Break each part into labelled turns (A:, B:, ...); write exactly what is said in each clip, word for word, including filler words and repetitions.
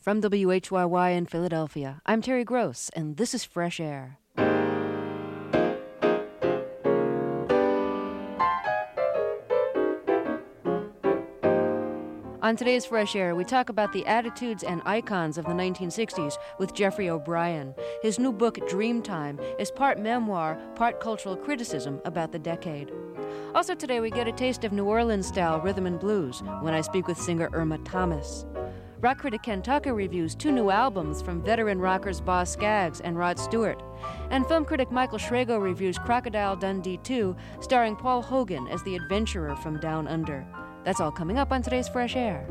A: From W H Y Y in Philadelphia, I'm Terry Gross, and this is Fresh Air. On today's Fresh Air, we talk about the attitudes and icons of the nineteen sixties with Jeffrey O'Brien. His new book, Dreamtime, is part memoir, part cultural criticism about the decade. Also today, we get a taste of New Orleans-style rhythm and blues when I speak with singer Irma Thomas. Rock critic Ken Tucker reviews two new albums from veteran rockers Boz Scaggs and Rod Stewart. And film critic Michael Schrago reviews Crocodile Dundee two, starring Paul Hogan as the adventurer from Down Under. That's all coming up on today's Fresh Air.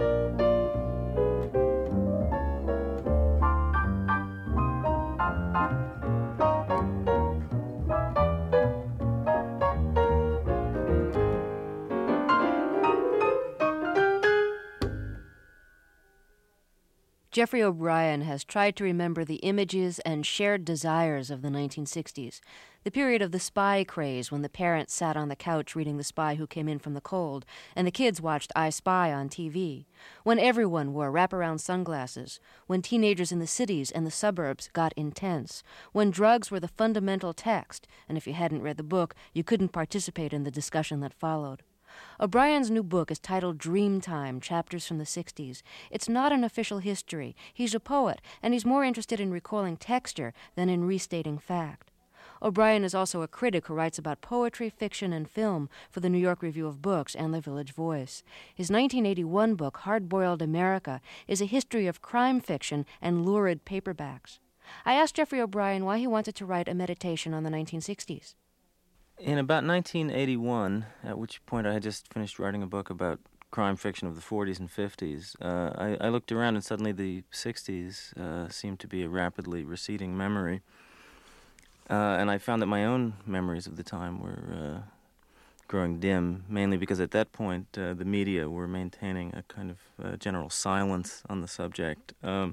A: Jeffrey O'Brien has tried to remember the images and shared desires of the nineteen sixties, the period of the spy craze when the parents sat on the couch reading The Spy Who Came In From the Cold, and the kids watched I Spy on T V, when everyone wore wraparound sunglasses, when teenagers in the cities and the suburbs got intense, when drugs were the fundamental text, and if you hadn't read the book, you couldn't participate in the discussion that followed. O'Brien's new book is titled Dreamtime, Chapters from the sixties. It's not an official history. He's a poet, and he's more interested in recalling texture than in restating fact. O'Brien is also a critic who writes about poetry, fiction, and film for the New York Review of Books and the Village Voice. His nineteen eighty-one book, Hard-Boiled America, is a history of crime fiction and lurid paperbacks. I asked Jeffrey O'Brien why he wanted to write a meditation on the nineteen sixties.
B: In about nineteen eighty-one, at which point I had just finished writing a book about crime fiction of the forties and fifties, uh, I, I looked around and suddenly the sixties uh, seemed to be a rapidly receding memory. Uh, and I found that my own memories of the time were uh, growing dim, mainly because at that point uh, the media were maintaining a kind of uh, general silence on the subject. Um,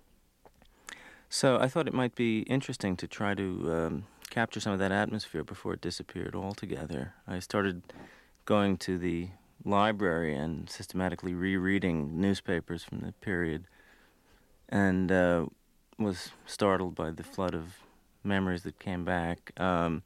B: so I thought it might be interesting to try to um, capture some of that atmosphere before it disappeared altogether. I started going to the library and systematically rereading newspapers from the period, and uh, was startled by the flood of memories that came back. Um,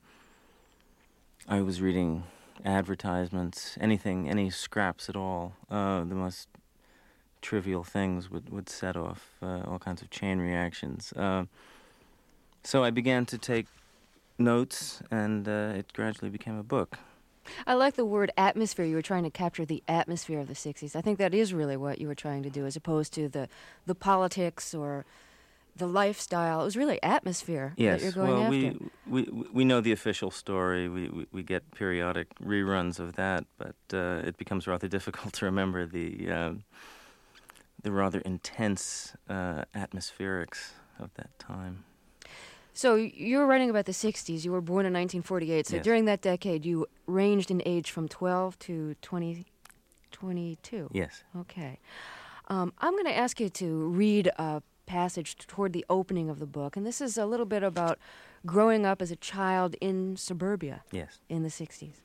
B: I was reading advertisements, anything, any scraps at all. Uh, the most trivial things would, would set off uh, all kinds of chain reactions. Uh, so I began to take notes, and uh, it gradually became a book.
A: I like the word atmosphere. You were trying to capture the atmosphere of the sixties. I think that is really what you were trying to do, as opposed to the, the politics or the lifestyle. It was really atmosphere
B: yes,
A: that you're going
B: well,
A: after.
B: we, we we know the official story. We, we, we get periodic reruns of that, but uh, it becomes rather difficult to remember the, uh, the rather intense uh, atmospherics of that time.
A: So you were writing about the sixties. You were born in nineteen forty-eight. So
B: yes.
A: During that decade, you ranged in age from twelve to twenty, twenty-two.
B: Yes.
A: Okay. Um, I'm going to ask you to read a passage toward the opening of the book. And this is a little bit about growing up as a child in suburbia
B: yes.
A: in the sixties.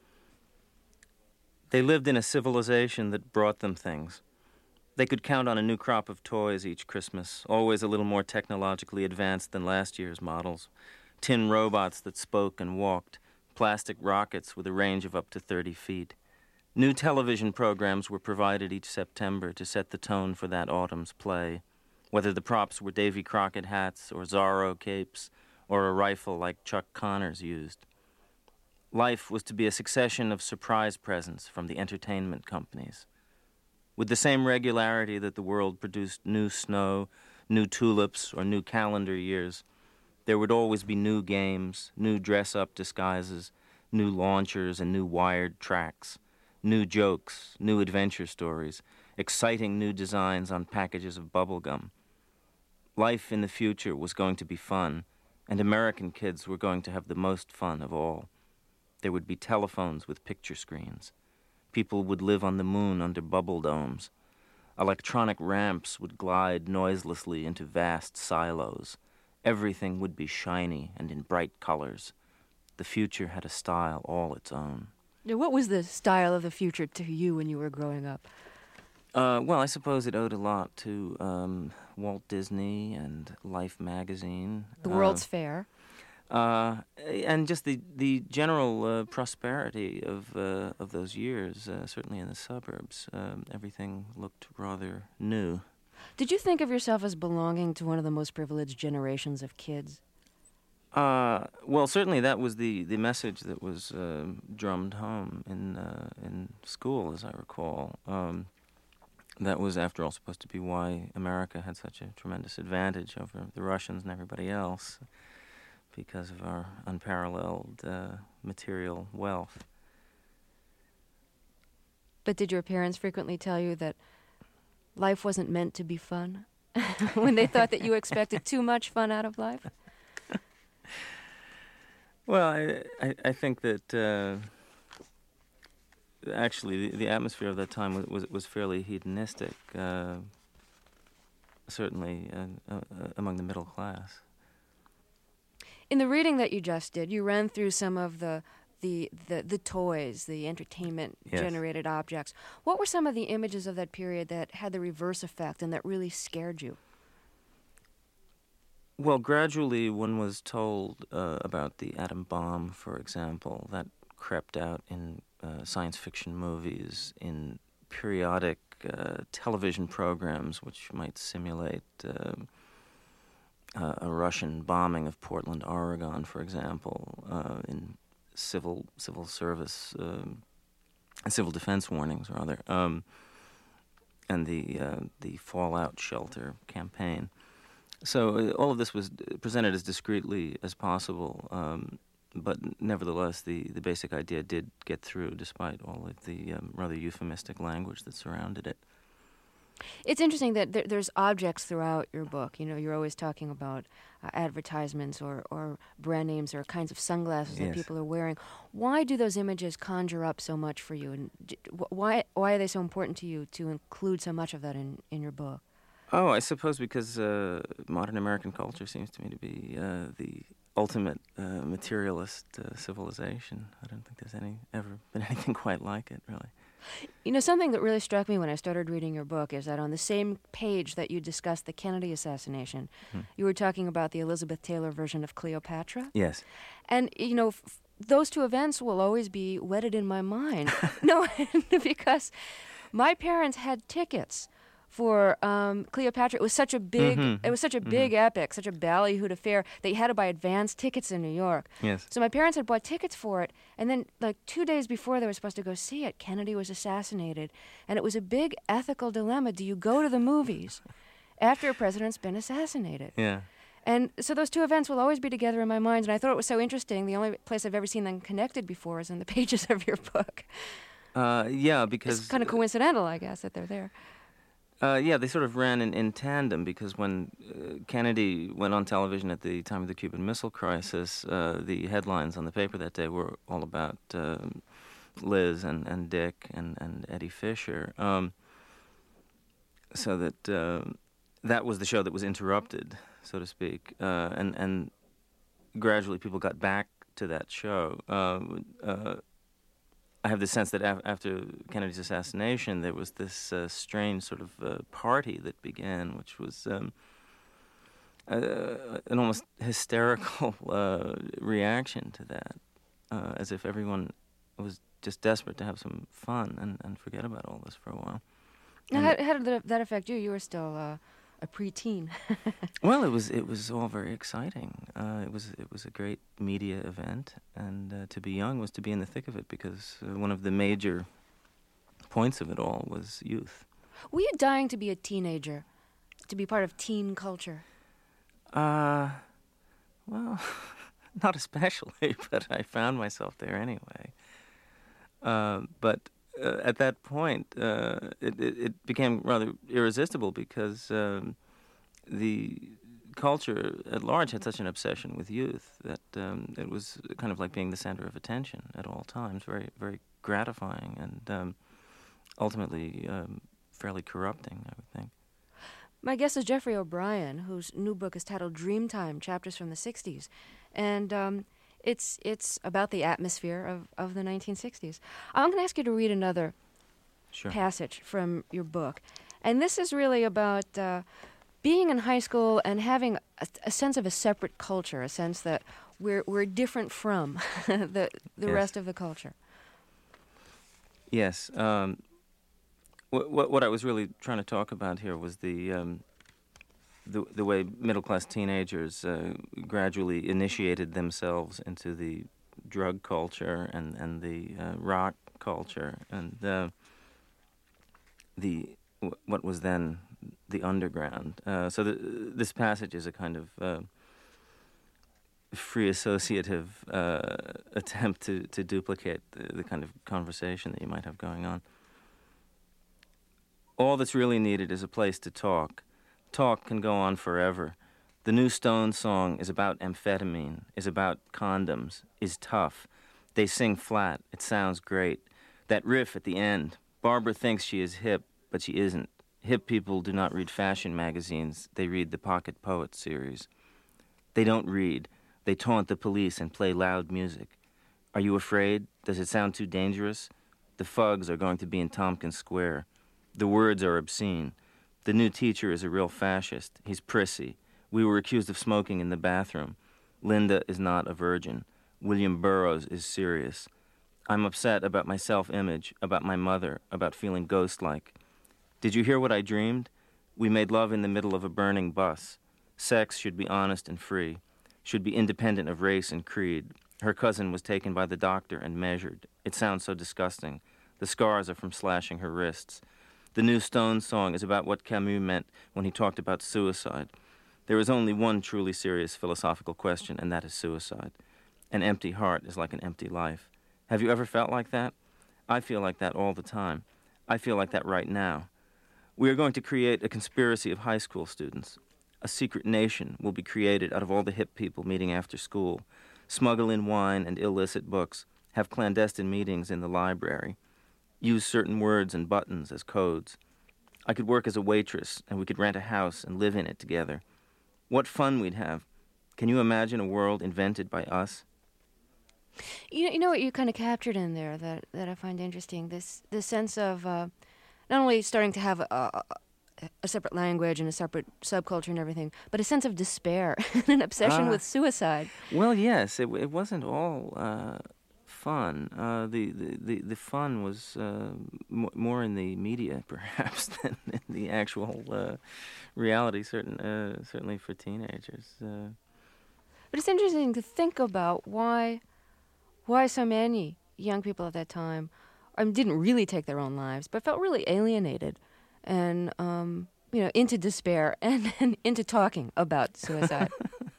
B: They lived in a civilization that brought them things. They could count on a new crop of toys each Christmas, always a little more technologically advanced than last year's models. Tin robots that spoke and walked, plastic rockets with a range of up to thirty feet. New television programs were provided each September to set the tone for that autumn's play, whether the props were Davy Crockett hats or Zorro capes or a rifle like Chuck Connors used. Life was to be a succession of surprise presents from the entertainment companies. With the same regularity that the world produced new snow, new tulips, or new calendar years, there would always be new games, new dress-up disguises, new launchers and new wired tracks, new jokes, new adventure stories, exciting new designs on packages of bubble gum. Life in the future was going to be fun, and American kids were going to have the most fun of all. There would be telephones with picture screens. People would live on the moon under bubble domes. Electronic ramps would glide noiselessly into vast silos. Everything would be shiny and in bright colors. The future had a style all its own.
A: Now, what was the style of the future to you when you were growing up?
B: Uh, well, I suppose it owed a lot to um, Walt Disney and Life magazine.
A: The
B: Uh,
A: World's Fair.
B: Uh, and just the the general uh, prosperity of uh, of those years, uh, certainly in the suburbs, um, everything looked rather new.
A: Did you think of yourself as belonging to one of the most privileged generations of kids?
B: Uh, well, certainly that was the, the message that was uh, drummed home in uh, in school, as I recall. Um, that was, after all, supposed to be why America had such a tremendous advantage over the Russians and everybody else, because of our unparalleled uh, material wealth.
A: But did your parents frequently tell you that life wasn't meant to be fun? When they thought that you expected too much fun out of life?
B: Well, I, I, I think that uh, actually the, the atmosphere of that time was, was, was fairly hedonistic, uh, certainly uh, uh, among the middle class.
A: In the reading that you just did, you ran through some of the the, the, the toys, the entertainment-generated
B: Yes.
A: objects. What were some of the images of that period that had the reverse effect and that really scared you?
B: Well, gradually one was told uh, about the atom bomb, for example. That crept out in uh, science fiction movies, in periodic uh, television programs which might simulate uh, uh, a Russian bombing of Portland, Oregon, for example, uh, in civil civil service, uh, civil defense warnings, rather, um, and the uh, the fallout shelter campaign. So uh, all of this was presented as discreetly as possible, um, but nevertheless, the, the basic idea did get through, despite all of the um, rather euphemistic language that surrounded it.
A: It's interesting that there, there's objects throughout your book. You know, you're always talking about uh, advertisements or, or brand names or kinds of sunglasses that
B: Yes.
A: people are wearing. Why do those images conjure up so much for you? And d- wh- why why are they so important to you to include so much of that in, in your book?
B: Oh, I suppose because uh, modern American culture seems to me to be uh, the ultimate uh, materialist uh, civilization. I don't think there's any ever been anything quite like it, really.
A: You know, something that really struck me when I started reading your book is that on the same page that you discussed the Kennedy assassination,
B: Hmm.
A: you were talking about the Elizabeth Taylor version of Cleopatra.
B: Yes.
A: And, you know, f- those two events will always be wedded in my mind. No, because my parents had tickets for um, Cleopatra. It was such a big,
B: Mhm.
A: it was such a big epic, such a ballyhooed affair that you had to buy advance tickets in New York.
B: Yes.
A: So my parents had bought tickets for it, and then like two days before they were supposed to go see it, Kennedy was assassinated, and it was a big ethical dilemma. Do you go to the movies after a president's been assassinated?
B: Yeah.
A: And so those two events will always be together in my mind, and I thought it was so interesting. The only place I've ever seen them connected before is in the pages of your book.
B: Uh, yeah, because
A: It's kind of coincidental, I guess, that they're there.
B: Uh, yeah, they sort of ran in, in tandem because when uh, Kennedy went on television at the time of the Cuban Missile Crisis, uh, the headlines on the paper that day were all about um, Liz and, and Dick and, and Eddie Fisher. Um, so that uh, that was the show that was interrupted, so to speak. Uh, and, and gradually people got back to that show. Uh, uh, I have the sense that af- after Kennedy's assassination, there was this uh, strange sort of uh, party that began, which was um, uh, an almost hysterical uh, reaction to that, uh, as if everyone was just desperate to have some fun and, and forget about all this for a while.
A: Now,
B: And
A: how, how did that- that affect you? You were still uh, a preteen.
B: Well, it was it was all very exciting. Uh, it was it was a great media event, and uh, to be young was to be in the thick of it because uh, one of the major points of it all was youth.
A: Were you dying to be a teenager, to be part of teen culture?
B: Uh, well, not especially, but I found myself there anyway. Uh, but uh, at that point, uh, it, it, it became rather irresistible because um, the culture at large had such an obsession with youth that um, it was kind of like being the center of attention at all times, very, very gratifying and um, ultimately um, fairly corrupting, I would think.
A: My guest is Jeffrey O'Brien, whose new book is titled Dreamtime, Chapters from the sixties. And um, it's it's about the atmosphere of, of the nineteen sixties. I'm going to ask you to read another
B: Sure.
A: passage from your book. And this is really about uh, being in high school and having a, a sense of a separate culture, a sense that we're we're different from the the
B: Yes.
A: rest of the culture.
B: Yes. Um, what, what what I was really trying to talk about here was the um, the the way middle class teenagers uh, gradually initiated themselves into the drug culture and and the uh, rock culture and uh, the w- what was then the underground. Uh, so the, this passage is a kind of uh, free associative uh, attempt to, to duplicate the, the kind of conversation that you might have going on. All that's really needed is a place to talk. Talk can go on forever. The new Stones song is about amphetamine, is about condoms, is tough. They sing flat. It sounds great. That riff at the end. Barbara thinks she is hip, but she isn't. Hip people do not read fashion magazines. They read the Pocket Poets series. They don't read. They taunt the police and play loud music. Are you afraid? Does it sound too dangerous? The Fugs are going to be in Tompkins Square. The words are obscene. The new teacher is a real fascist. He's prissy. We were accused of smoking in the bathroom. Linda is not a virgin. William Burroughs is serious. I'm upset about my self-image, about my mother, about feeling ghost-like. Did you hear what I dreamed? We made love in the middle of a burning bus. Sex should be honest and free, should be independent of race and creed. Her cousin was taken by the doctor and measured. It sounds so disgusting. The scars are from slashing her wrists. The new Stones song is about what Camus meant when he talked about suicide. There is only one truly serious philosophical question, and that is suicide. An empty heart is like an empty life. Have you ever felt like that? I feel like that all the time. I feel like that right now. We are going to create a conspiracy of high school students. A secret nation will be created out of all the hip people meeting after school, smuggle in wine and illicit books, have clandestine meetings in the library, use certain words and buttons as codes. I could work as a waitress, and we could rent a house and live in it together. What fun we'd have. Can you imagine a world invented by us?
A: You know, you know what you kind of captured in there that, that I find interesting, this this sense of uh, not only starting to have a, a, a separate language and a separate subculture and everything, but a sense of despair and an obsession
B: Ah.
A: with suicide.
B: Well, yes, it, it wasn't all uh, fun. Uh, the, the, the, the fun was uh, m- more in the media, perhaps, than in the actual uh, reality, certain, uh, certainly for teenagers. Uh,
A: But it's interesting to think about why why so many young people at that time um, didn't really take their own lives, but felt really alienated and um, you know, into despair and, and into talking about suicide.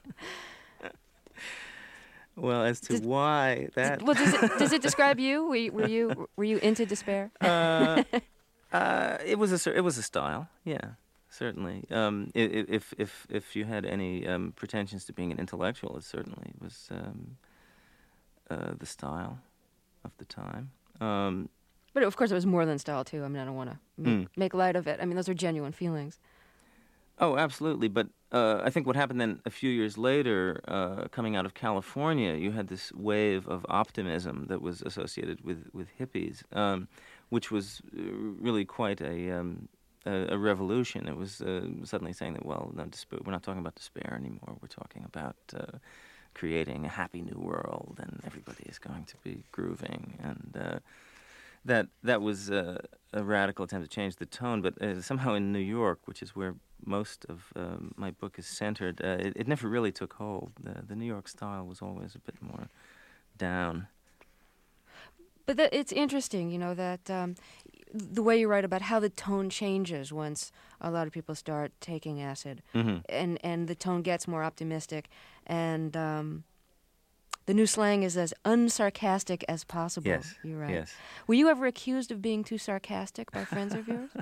B: well, as to
A: Does-
B: why that...
A: Well, does it does it describe you? Were you were you, were you into despair?
B: uh, uh, it was a cer- it was a style, yeah, certainly. Um, i- i- if if if you had any um, pretensions to being an intellectual, it certainly was um, uh, the style of the time. Um,
A: But of course, it was more than style too. I mean, I don't want to make,
B: Mm.
A: make light of it. I mean, those are genuine feelings.
B: oh, absolutely. But uh, I think what happened then a few years later, uh, coming out of California, you had this wave of optimism that was associated with with hippies, um, which was uh, really quite a um, a, a revolution. It was uh, suddenly saying that, well, no, despair, we're not talking about despair anymore. We're talking about uh, creating a happy new world, and everybody is going to be grooving. And uh, that that was uh, a radical attempt to change the tone. But uh, somehow in New York, which is where most of um, my book is centered, uh, it, it never really took hold. The, the New York style was always a bit more down.
A: But that, it's interesting, you know, that um, the way you write about how the tone changes once a lot of people start taking acid,
B: Mm-hmm.
A: and and the tone gets more optimistic, and um, the new slang is as unsarcastic as possible.
B: Yes.
A: You're right.
B: Yes.
A: Were you ever accused of being too sarcastic by friends of yours?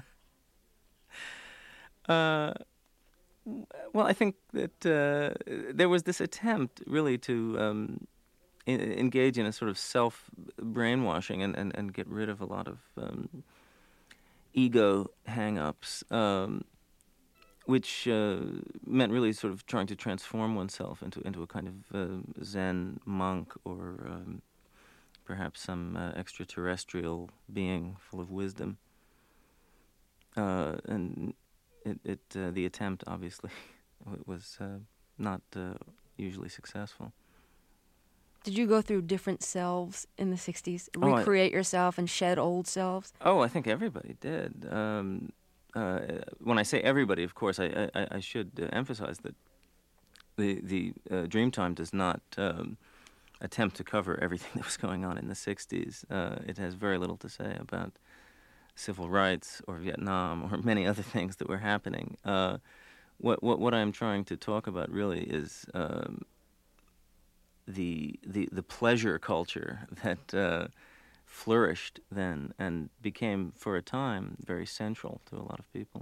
B: Uh, well, I think that uh, there was this attempt, really, to um, I- engage in a sort of self-brainwashing and, and, and get rid of a lot of um, ego hang-ups, um, which uh, meant really sort of trying to transform oneself into into a kind of uh, Zen monk or um, perhaps some uh, extraterrestrial being full of wisdom. uh, and it, it uh, the attempt obviously was uh, not uh, usually successful.
A: Did you go through different selves in the sixties?
B: Oh,
A: Recreate
B: I,
A: yourself and shed old selves?
B: Oh, I think everybody did. Um, uh, when I say everybody, of course, I, I, I should uh, emphasize that the the uh, Dreamtime does not um, attempt to cover everything that was going on in the sixties. Uh, it has very little to say about civil rights or Vietnam or many other things that were happening. Uh, what what what I'm trying to talk about really is um, the the the pleasure culture that uh, flourished then and became, for a time, very central to a lot of people.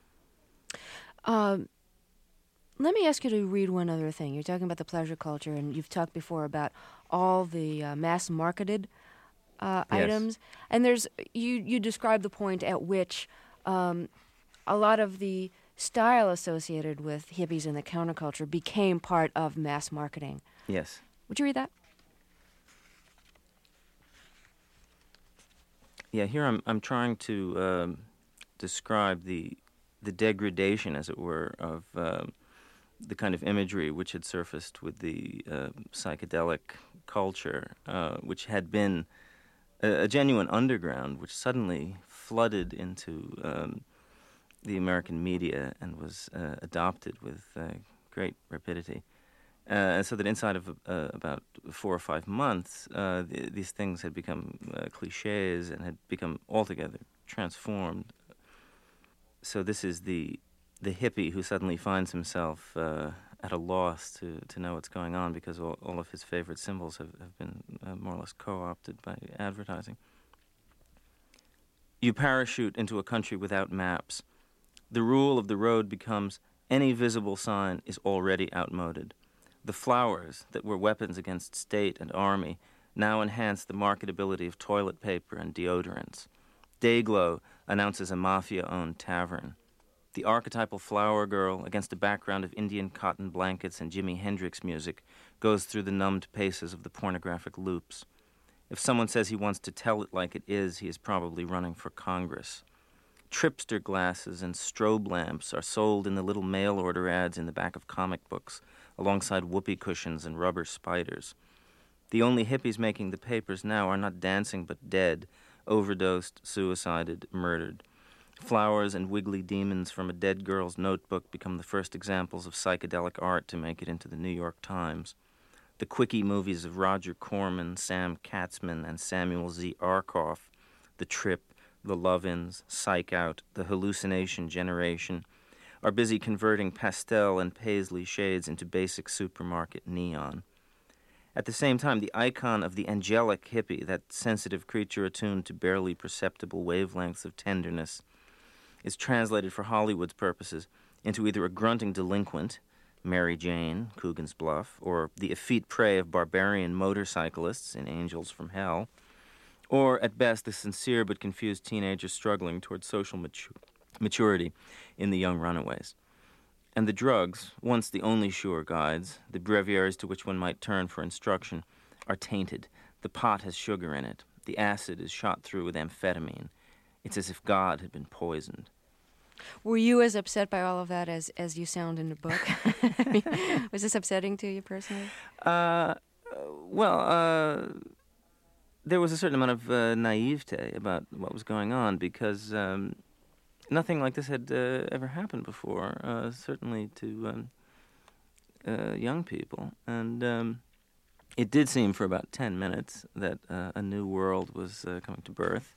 A: Um, let me ask you to read one other thing. You're talking about the pleasure culture, and you've talked before about all the uh, mass-marketed uh,
B: Yes.
A: items. And there's you you describe the point at which um, a lot of the style associated with hippies and the counterculture became part of mass marketing.
B: Yes.
A: Would you read that?
B: Yeah, here I'm I'm trying to um, describe the the degradation, as it were, of uh, the kind of imagery which had surfaced with the uh, psychedelic culture, uh, which had been a, a genuine underground, which suddenly flooded into um, the American media and was uh, adopted with uh, great rapidity. Uh, so that inside of uh, about four or five months, uh, th- these things had become uh, cliches and had become altogether transformed. So this is the the hippie who suddenly finds himself uh, at a loss to, to know what's going on because all, all of his favorite symbols have, have been uh, more or less co-opted by advertising. You parachute into a country without maps. The rule of the road becomes any visible sign is already outmoded. The flowers that were weapons against state and army now enhance the marketability of toilet paper and deodorants. Dayglow announces a mafia-owned tavern. The archetypal flower girl, against a background of Indian cotton blankets and Jimi Hendrix music, goes through the numbed paces of the pornographic loops. If someone says he wants to tell it like it is, he is probably running for Congress. Tripster glasses and strobe lamps are sold in the little mail-order ads in the back of comic books, alongside whoopee cushions and rubber spiders. The only hippies making the papers now are not dancing but dead, overdosed, suicided, murdered. Flowers and wiggly demons from a dead girl's notebook become the first examples of psychedelic art to make it into the New York Times. The quickie movies of Roger Corman, Sam Katzman, and Samuel Z. Arkoff, The Trip, The Love-Ins, Psych Out, The Hallucination Generation, are busy converting pastel and paisley shades into basic supermarket neon. At the same time, the icon of the angelic hippie, that sensitive creature attuned to barely perceptible wavelengths of tenderness, is translated for Hollywood's purposes into either a grunting delinquent, Mary Jane, Coogan's Bluff, or the effete prey of barbarian motorcyclists in Angels from Hell, or, at best, the sincere but confused teenager struggling towards social matu- maturity in The Young Runaways. And the drugs, once the only sure guides, the breviaries to which one might turn for instruction, are tainted. The pot has sugar in it. The acid is shot through with amphetamine. It's as if God had been poisoned.
A: Were you as upset by all of that as, as you sound in the book? I mean, was this upsetting to you personally?
B: Uh, well, uh, there was a certain amount of uh, naivete about what was going on because um, nothing like this had uh, ever happened before, uh, certainly to um, uh, young people. And um, it did seem for about ten minutes that uh, a new world was uh, coming to birth.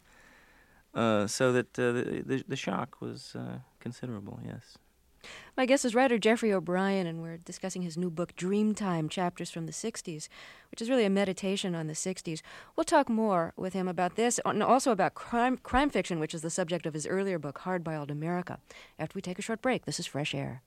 B: Uh, so that uh, the, the the shock was uh, considerable, yes.
A: My guest is writer Jeffrey O'Brien, and we're discussing his new book, Dreamtime, Chapters from the sixties, which is really a meditation on the sixties. We'll talk more with him about this, and also about crime, crime fiction, which is the subject of his earlier book, Hardboiled America, after we take a short break. This is Fresh Air.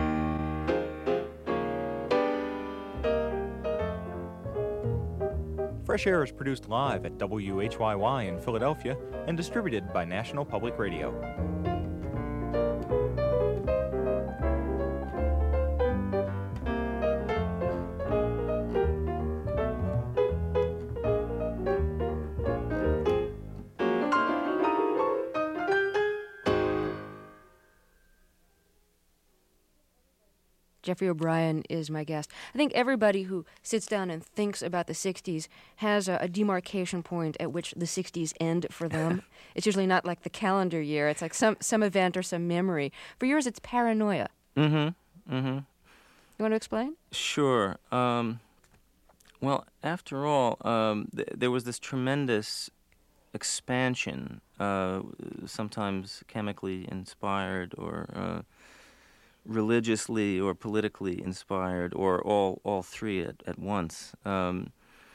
C: Fresh Air is produced live at W H Y Y in Philadelphia and distributed by National Public Radio.
A: Jeffrey O'Brien is my guest. I think everybody who sits down and thinks about the sixties has a, a demarcation point at which the sixties end for them. It's usually not like the calendar year. It's like some, some event or some memory. For yours, it's paranoia.
B: Mm-hmm. Mm-hmm.
A: You want to explain?
B: Sure. Um, well, after all, um, th- there was this tremendous expansion, uh, sometimes chemically inspired or uh, religiously or politically inspired, or all all three at, at once. Um,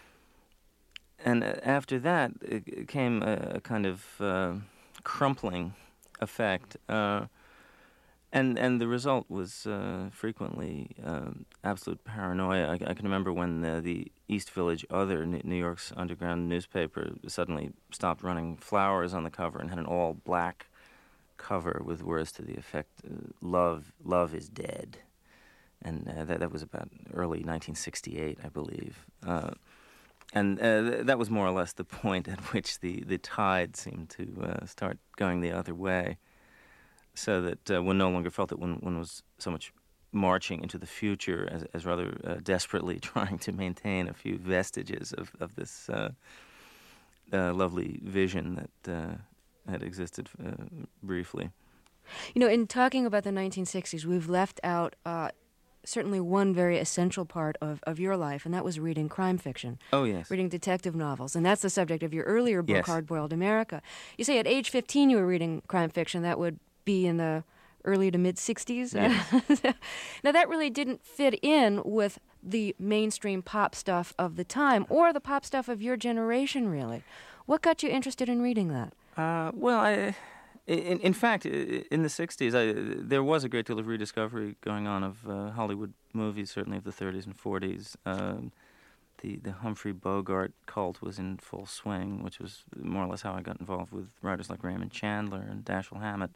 B: and after that, it, it came a, a kind of uh, crumpling effect. Uh, And and the result was uh, frequently um, absolute paranoia. I, I can remember when uh, the East Village Other, New York's underground newspaper, suddenly stopped running flowers on the cover and had an all-black cover with words to the effect, uh, "Love, love is dead," and uh, that that was about early nineteen sixty-eight, I believe. Uh, and uh, th- that was more or less the point at which the the tide seemed to uh, start going the other way. So that uh, one no longer felt that one, one was so much marching into the future as, as rather uh, desperately trying to maintain a few vestiges of, of this uh, uh, lovely vision that uh, had existed uh, briefly.
A: You know, in talking about the nineteen sixties, we've left out uh, certainly one very essential part of, of your life, and that was reading crime fiction.
B: Oh, yes.
A: Reading detective novels. And that's the subject of your earlier book,
B: Yes.
A: Hard-Boiled America. You say at age fifteen you were reading crime fiction. That would be in the early to mid-sixties.
B: Yes.
A: Now, that really didn't fit in with the mainstream pop stuff of the time, or the pop stuff of your generation, really. What got you interested in reading that?
B: Uh, well, I, in, in fact, in the sixties, I, there was a great deal of rediscovery going on of uh, Hollywood movies, certainly of the thirties and forties. Um, the, the Humphrey Bogart cult was in full swing, which was more or less how I got involved with writers like Raymond Chandler and Dashiell Hammett.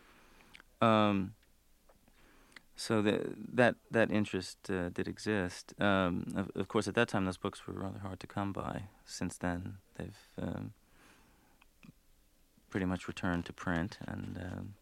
B: Um, so the, that that interest uh, did exist. Um, of, of course, at that time, those books were rather hard to come by. Since then, they've um, pretty much returned to print and um,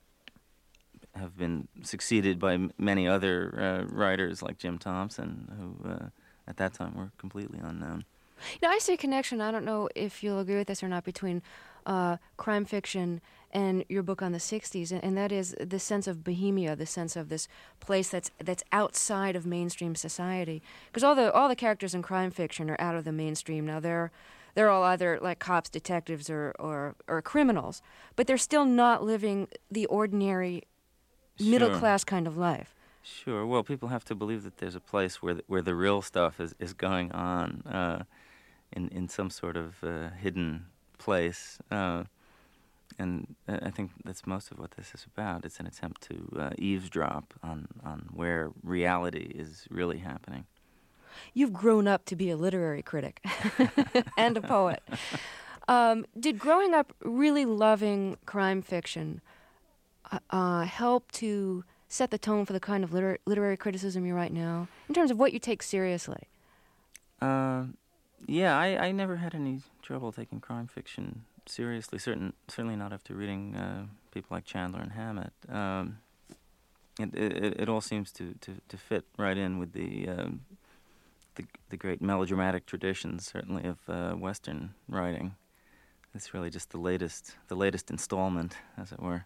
B: have been succeeded by m- many other uh, writers like Jim Thompson, who uh, at that time were completely unknown.
A: Now, I see a connection, I don't know if you'll agree with this or not, between uh, crime fiction and your book on the sixties, and, and that is the sense of bohemia, the sense of this place that's that's outside of mainstream society. Because all the all the characters in crime fiction are out of the mainstream. Now, they're they're all either like cops, detectives, or, or, or criminals, but they're still not living the ordinary
B: Sure.
A: middle-class kind of life.
B: Sure. Well, people have to believe that there's a place where the, where the real stuff is, is going on uh, in in some sort of uh, hidden place. Uh, and I think that's most of what this is about. It's an attempt to uh, eavesdrop on, on where reality is really happening.
A: You've grown up to be a literary critic and a poet. Um, did growing up really loving crime fiction uh, uh, help to set the tone for the kind of liter- literary criticism you write now, in terms of what you take seriously?
B: Uh, yeah, I, I never had any trouble taking crime fiction seriously. Certain, certainly not after reading uh, people like Chandler and Hammett. Um, it, it it all seems to, to, to fit right in with the, um, the the great melodramatic traditions, certainly of uh, Western writing. It's really just the latest the latest installment, as it were.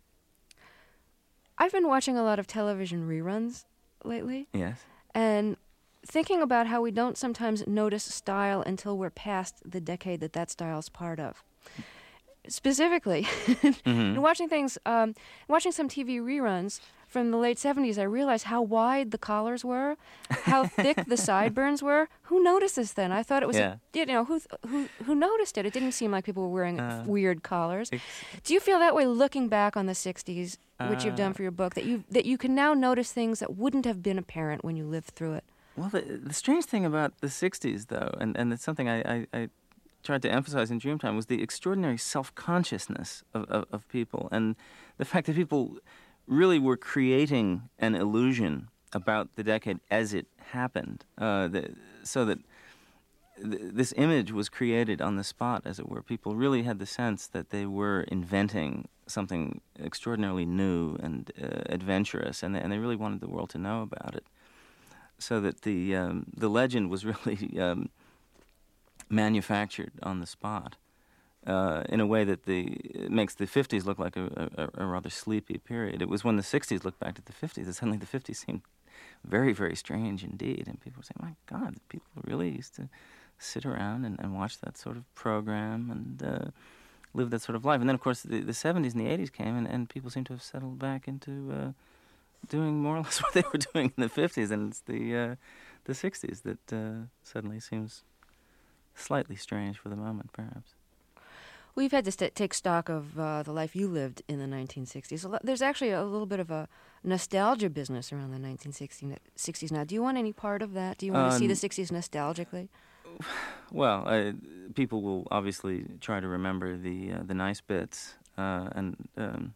A: I've been watching a lot of television reruns lately,
B: Yes.
A: and thinking about how we don't sometimes notice style until we're past the decade that that style's part of. Specifically,
B: Mm-hmm.
A: in watching things, um, watching some T V reruns from the late seventies, I realized how wide the collars were, how thick the sideburns were. Who notices then? I thought it was,
B: Yeah.
A: a, you know, who th- who who noticed it? It didn't seem like people were wearing
B: Uh,
A: weird collars.
B: Ex-
A: Do you feel that way looking back on the sixties, which you've done
B: Uh,
A: for your book, that you that you can now notice things that wouldn't have been apparent when you lived through it?
B: Well, the, the strange thing about the sixties, though, and, and it's something I, I, I tried to emphasize in Dreamtime, was the extraordinary self-consciousness of, of, of people, and the fact that people really were creating an illusion about the decade as it happened, uh, the, so that th- this image was created on the spot, as it were. People really had the sense that they were inventing something extraordinarily new and uh, adventurous, and they, and they really wanted the world to know about it. So that the um, the legend was really um, manufactured on the spot uh, in a way that the it makes the fifties look like a, a, a rather sleepy period. It was when the sixties looked back at the fifties that suddenly the fifties seemed very, very strange indeed, and people were saying, "My God, people really used to sit around and, and watch that sort of program and uh, live that sort of life." And then, of course, the, the seventies and the eighties came, and, and people seem to have settled back into uh, doing more or less what they were doing in the fifties, and it's the uh, the sixties that uh, suddenly seems slightly strange for the moment, perhaps.
A: We've had to st- take stock of uh, the life you lived in the nineteen sixties. There's actually a little bit of a nostalgia business around the nineteen sixties now. Do you want any part of that? Do you want um, to see the sixties nostalgically?
B: Well, uh, people will obviously try to remember the uh, the nice bits uh, and um,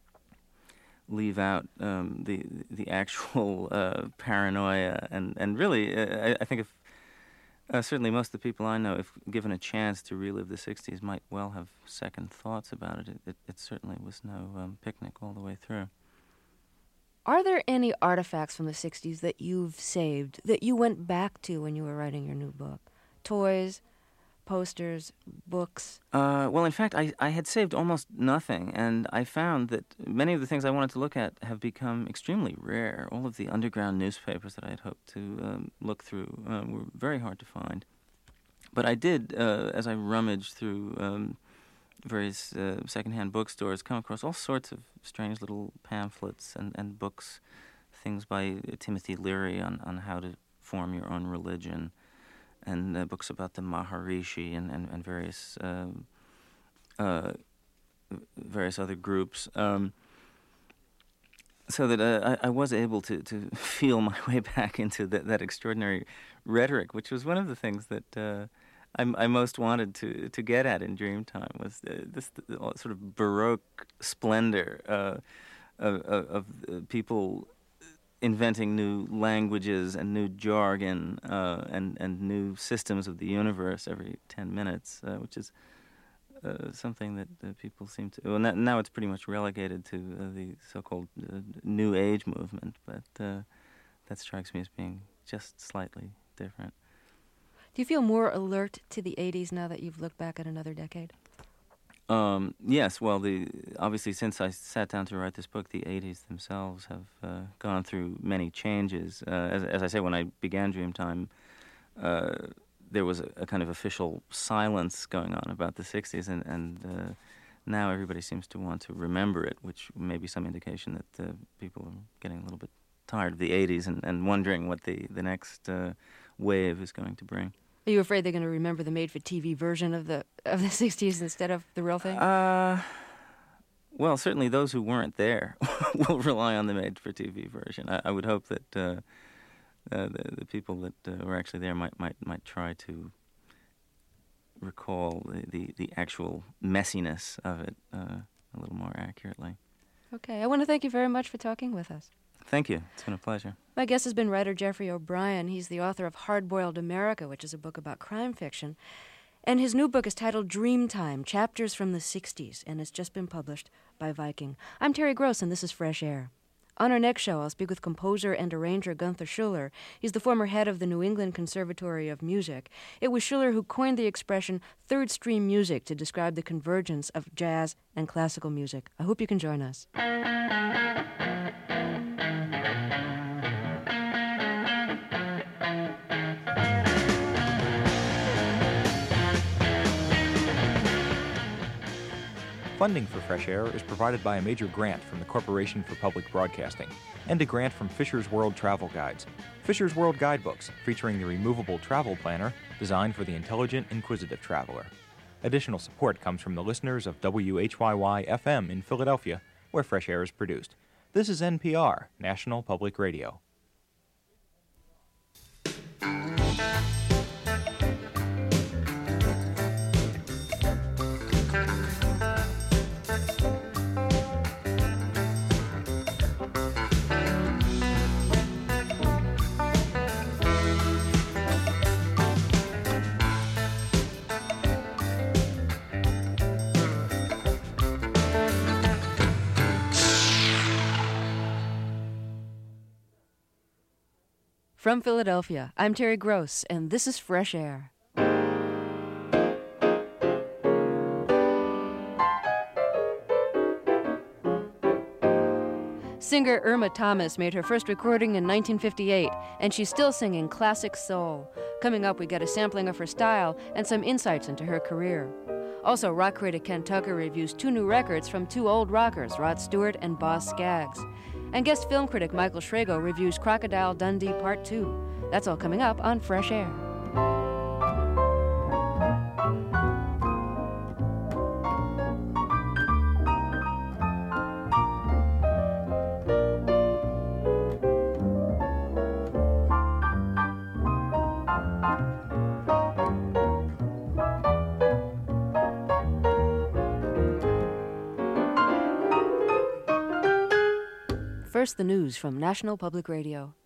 B: leave out um, the the actual uh, paranoia and and really, uh, I, I think if uh, certainly most of the people I know, if given a chance to relive the sixties, might well have second thoughts about it. It, it, it certainly was no um, picnic all the way through.
A: Are there any artifacts from the sixties that you've saved that you went back to when you were writing your new book? Toys, posters, books?
B: Uh, well, in fact, I, I had saved almost nothing, and I found that many of the things I wanted to look at have become extremely rare. All of the underground newspapers that I had hoped to um, look through uh, were very hard to find. But I did, uh, as I rummaged through um, various uh, secondhand bookstores, come across all sorts of strange little pamphlets and, and books, things by Timothy Leary on, on how to form your own religion, and uh, books about the Maharishi and, and, and various uh, uh, various other groups, um, so that uh, I, I was able to, to feel my way back into that, that extraordinary rhetoric, which was one of the things that uh, I, I most wanted to, to get at in Dreamtime, was uh, this the, sort of Baroque splendor uh, of, of, of uh, people inventing new languages and new jargon uh, and and new systems of the universe every ten minutes, uh, which is uh, something that uh, people seem to. Well, now it's pretty much relegated to uh, the so-called uh, New Age movement, but uh, that strikes me as being just slightly different.
A: Do you feel more alert to the eighties now that you've looked back at another decade?
B: Um, yes, well, the obviously since I sat down to write this book, the eighties themselves have uh, gone through many changes. Uh, as, as I say, when I began Dreamtime, uh, there was a, a kind of official silence going on about the sixties, and, and uh, now everybody seems to want to remember it, which may be some indication that uh, people are getting a little bit tired of the eighties and, and wondering what the, the next uh, wave is going to bring.
A: Are you afraid they're going to remember the made-for-T V version of the of the sixties instead of the real thing?
B: Uh, well, certainly those who weren't there will rely on the made-for-T V version. I, I would hope that uh, uh, the, the people that uh, were actually there might might might try to recall the, the, the actual messiness of it uh, a little more accurately.
A: Okay, I want to thank you very much for talking with us.
B: Thank you. It's been a pleasure.
A: My guest has been writer Jeffrey O'Brien. He's the author of Hard-Boiled America, which is a book about crime fiction. And his new book is titled Dreamtime, Chapters from the sixties, and it's just been published by Viking. I'm Terry Gross, and this is Fresh Air. On our next show, I'll speak with composer and arranger Gunther Schuller. He's the former head of the New England Conservatory of Music. It was Schuller who coined the expression third-stream music to describe the convergence of jazz and classical music. I hope you can join us.
C: Funding for Fresh Air is provided by a major grant from the Corporation for Public Broadcasting and a grant from Fisher's World Travel Guides. Fisher's World Guidebooks, featuring the removable travel planner designed for the intelligent, inquisitive traveler. Additional support comes from the listeners of W H Y Y F M in Philadelphia, where Fresh Air is produced. This is N P R, National Public Radio.
A: From Philadelphia, I'm Terry Gross, and this is Fresh Air. Singer Irma Thomas made her first recording in nineteen fifty-eight, and she's still singing classic soul. Coming up, we get a sampling of her style and some insights into her career. Also, rock critic Ken Tucker reviews two new records from two old rockers, Rod Stewart and Boz Scaggs. And guest film critic Michael Schrago reviews Crocodile Dundee Part two. That's all coming up on Fresh Air. First, the news from National Public Radio.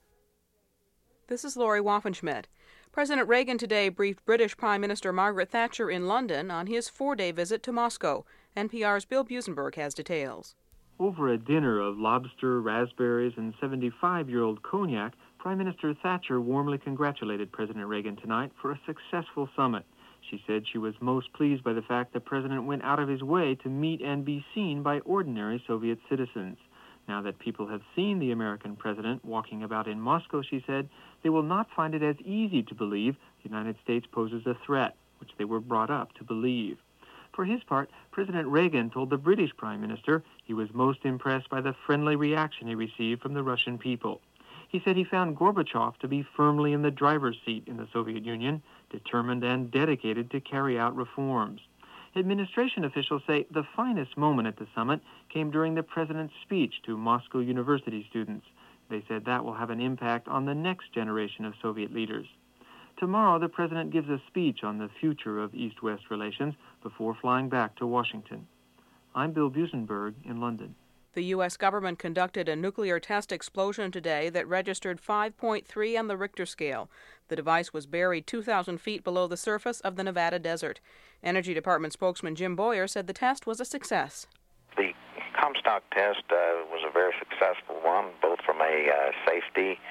D: This is Lori Waffenschmidt. President Reagan today briefed British Prime Minister Margaret Thatcher in London on his four-day visit to Moscow. N P R's Bill Busenberg has details.
E: Over a dinner of lobster, raspberries, and seventy-five-year-old cognac, Prime Minister Thatcher warmly congratulated President Reagan tonight for a successful summit. She said she was most pleased by the fact the president went out of his way to meet and be seen by ordinary Soviet citizens. Now that people have seen the American president walking about in Moscow, she said, they will not find it as easy to believe the United States poses a threat, which they were brought up to believe. For his part, President Reagan told the British Prime Minister he was most impressed by the friendly reaction he received from the Russian people. He said he found Gorbachev to be firmly in the driver's seat in the Soviet Union, determined and dedicated to carry out reforms. Administration officials say the finest moment at the summit came during the president's speech to Moscow University students. They said that will have an impact on the next generation of Soviet leaders. Tomorrow, the president gives a speech on the future of East-West relations before flying back to Washington. I'm Bill Busenberg in London.
D: The U S government conducted a nuclear test explosion today that registered five point three on the Richter scale. The device was buried two thousand feet below the surface of the Nevada desert. Energy Department spokesman Jim Boyer said the test was a success.
F: The Comstock test uh, was a very successful one, both from a uh, safety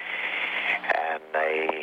F: and a,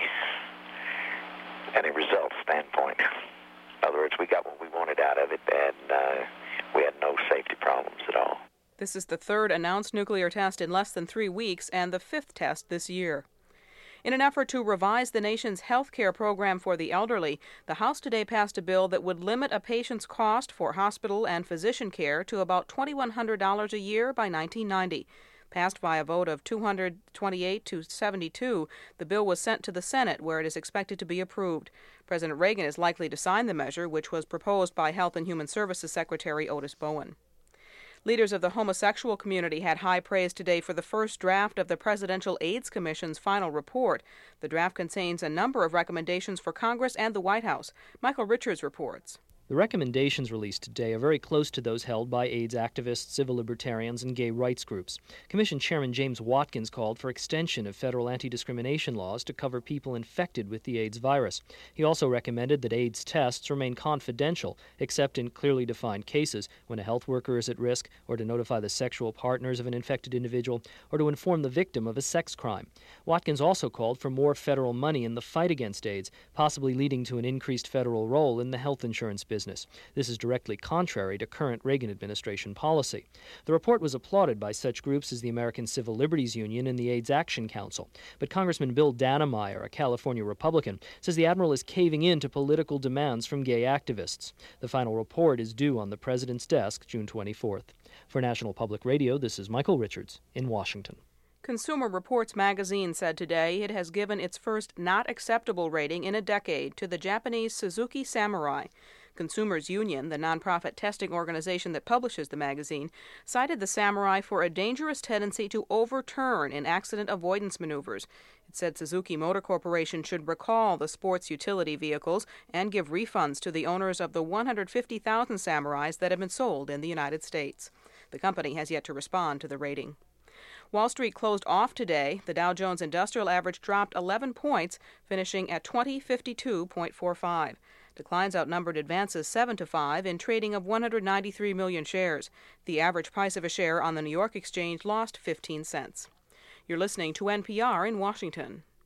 F: and a results standpoint. In other words, we got what we wanted out of it, and uh, we had no safety problems at all.
D: This is the third announced nuclear test in less than three weeks and the fifth test this year. In an effort to revise the nation's health care program for the elderly, the House today passed a bill that would limit a patient's cost for hospital and physician care to about two thousand one hundred dollars a year by nineteen ninety. Passed by a vote of two hundred twenty-eight to seventy-two, the bill was sent to the Senate, where it is expected to be approved. President Reagan is likely to sign the measure, which was proposed by Health and Human Services Secretary Otis Bowen. Leaders of the homosexual community had high praise today for the first draft of the Presidential AIDS Commission's final report. The draft contains a number of recommendations for Congress and the White House. Michael Richards reports.
G: The recommendations released today are very close to those held by AIDS activists, civil libertarians, and gay rights groups. Commission Chairman James Watkins called for extension of federal anti-discrimination laws to cover people infected with the AIDS virus. He also recommended that AIDS tests remain confidential, except in clearly defined cases, when a health worker is at risk, or to notify the sexual partners of an infected individual, or to inform the victim of a sex crime. Watkins also called for more federal money in the fight against AIDS, possibly leading to an increased federal role in the health insurance business. Business. This is directly contrary to current Reagan administration policy. The report was applauded by such groups as the American Civil Liberties Union and the AIDS Action Council. But Congressman Bill Dannemeyer, a California Republican, says the admiral is caving in to political demands from gay activists. The final report is due on the president's desk June twenty-fourth. For National Public Radio, this is Michael Richards in Washington.
D: Consumer Reports magazine said today it has given its first not acceptable rating in a decade to the Japanese Suzuki Samurai. Consumers Union, the nonprofit testing organization that publishes the magazine, cited the Samurai for a dangerous tendency to overturn in accident avoidance maneuvers. It said Suzuki Motor Corporation should recall the sports utility vehicles and give refunds to the owners of the one hundred fifty thousand Samurais that have been sold in the United States. The company has yet to respond to the rating. Wall Street closed off today. The Dow Jones Industrial Average dropped eleven points, finishing at twenty fifty-two point four five. Declines outnumbered advances seven to five in trading of one hundred ninety-three million shares. The average price of a share on the New York Exchange lost fifteen cents. You're listening to N P R in Washington.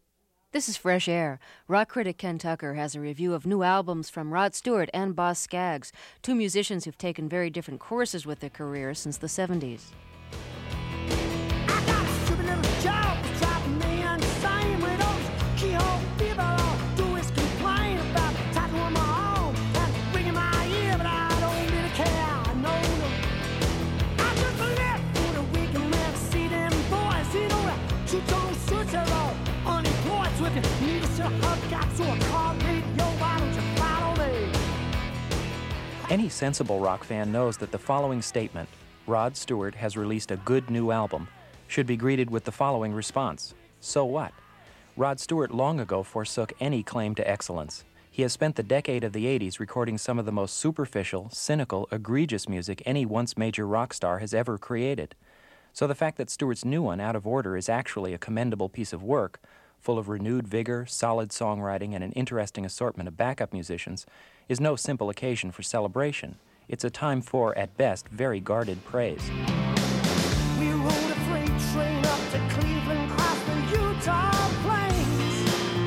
A: This is Fresh Air. Rock critic Ken Tucker has a review of new albums from Rod Stewart and Boz Scaggs, two musicians who've taken very different courses with their careers since the seventies.
H: I got a stupid little job that's driving me insane with those keyhole people. All do is complain about typing on my own and ringing my ear, but I don't really care. No, no. I just live for the weekend and see them boys. You know that two-tone suits are all unemployed. So if you need us to hook up to a car radio, why don't you follow me?
I: Any sensible rock fan knows that the following statement, Rod Stewart has released a good new album, should be greeted with the following response. So what? Rod Stewart long ago forsook any claim to excellence. He has spent the decade of the eighties recording some of the most superficial, cynical, egregious music any once major rock star has ever created. So the fact that Stewart's new one, Out of Order, is actually a commendable piece of work, full of renewed vigor, solid songwriting, and an interesting assortment of backup musicians, is no simple occasion for celebration. It's a time for, at best, very guarded praise.
H: We rode a freight train up to Cleveland, crossed the Utah plains.